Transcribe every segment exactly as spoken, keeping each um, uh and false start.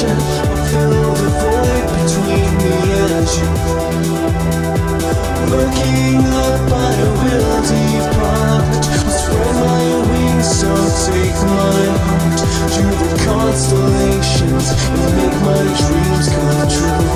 passion will fill the void between me and you. Looking up by a will depart, will spread my wings, so take my heart to the constellations and make my dreams come true.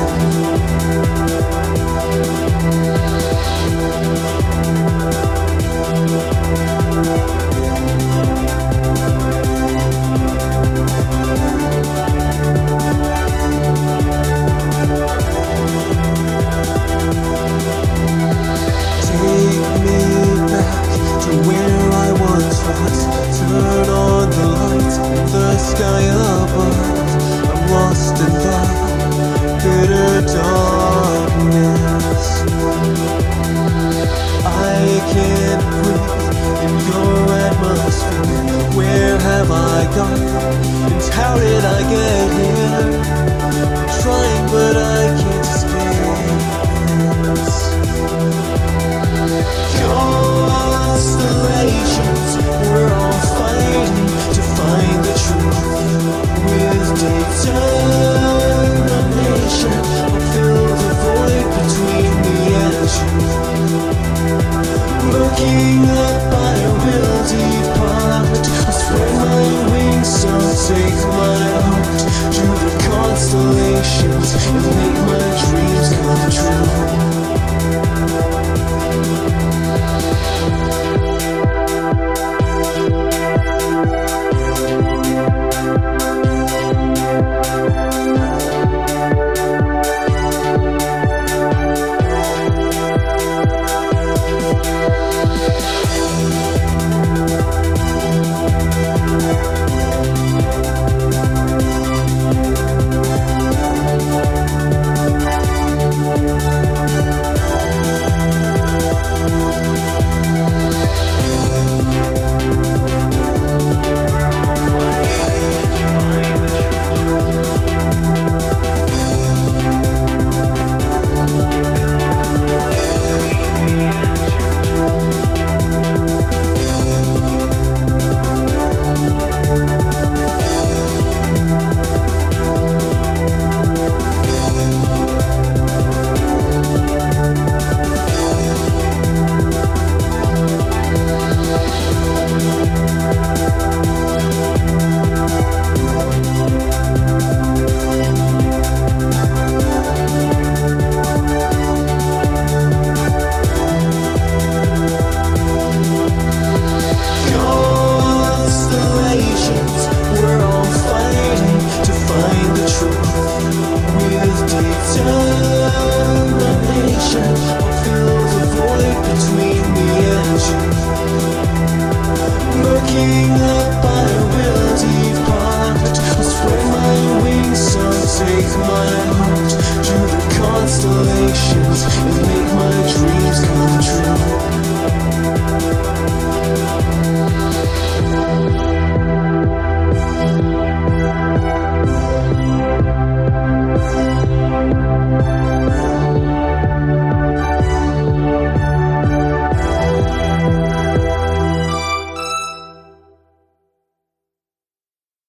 Turn on the light in the sky above. I'm lost in the bitter darkness. I can't breathe in your atmosphere. Where have I gone? And how did I get here? I'm trying but I can't escape this. Constellations, we're all fighting to find the truth with data.